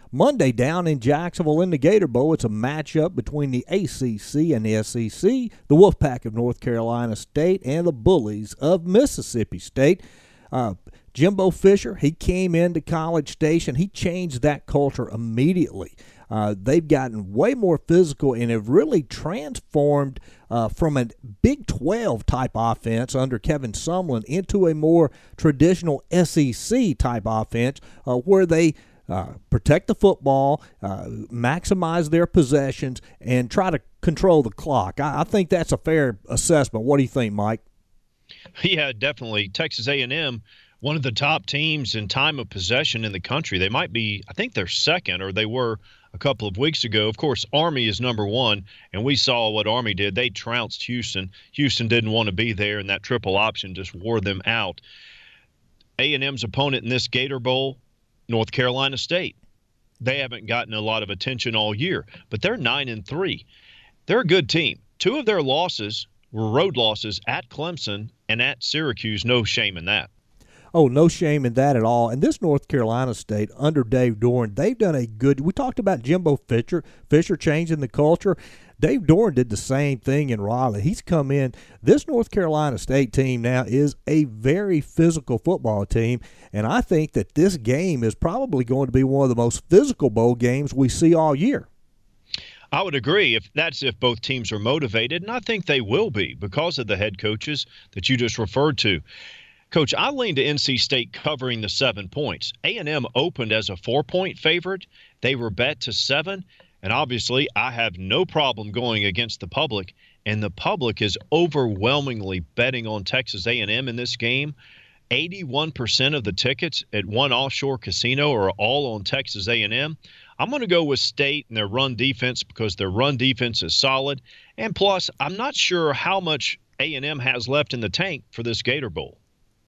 Monday down in Jacksonville in the Gator Bowl, it's a matchup between the ACC and the SEC, the Wolfpack of North Carolina State and the Bullies of Mississippi State. Jimbo Fisher, he came into College Station. He changed that culture immediately. They've gotten way more physical and have really transformed from a Big 12 type offense under Kevin Sumlin into a more traditional SEC type offense where they protect the football, maximize their possessions, and try to control the clock. I think that's a fair assessment. What do you think, Mike? Yeah, definitely. Texas A&M, one of the top teams in time of possession in the country. They might be, I think they're second, or they were a couple of weeks ago. Of course, Army is number one, and we saw what Army did. They trounced Houston. Houston didn't want to be there, and that triple option just wore them out. A&M's opponent in this Gator Bowl, North Carolina State. They haven't gotten a lot of attention all year, but they're 9-3. They're a good team. Two of their losses were road losses at Clemson and at Syracuse. No shame in that. Oh, no shame in that at all. And this North Carolina State under Dave Doeren, they've done a good – we talked about Jimbo Fisher changing the culture. Dave Doeren did the same thing in Raleigh. He's come in. This North Carolina State team now is a very physical football team, and I think that this game is probably going to be one of the most physical bowl games we see all year. I would agree if both teams are motivated, and I think they will be because of the head coaches that you just referred to. Coach, I lean to NC State covering the 7 points. A&M opened as a 4-point favorite. They were bet to 7. And obviously, I have no problem going against the public, and the public is overwhelmingly betting on Texas A&M in this game. 81% of the tickets at one offshore casino are all on Texas A&M. I'm going to go with State and their run defense because their run defense is solid. And plus, I'm not sure how much A&M has left in the tank for this Gator Bowl.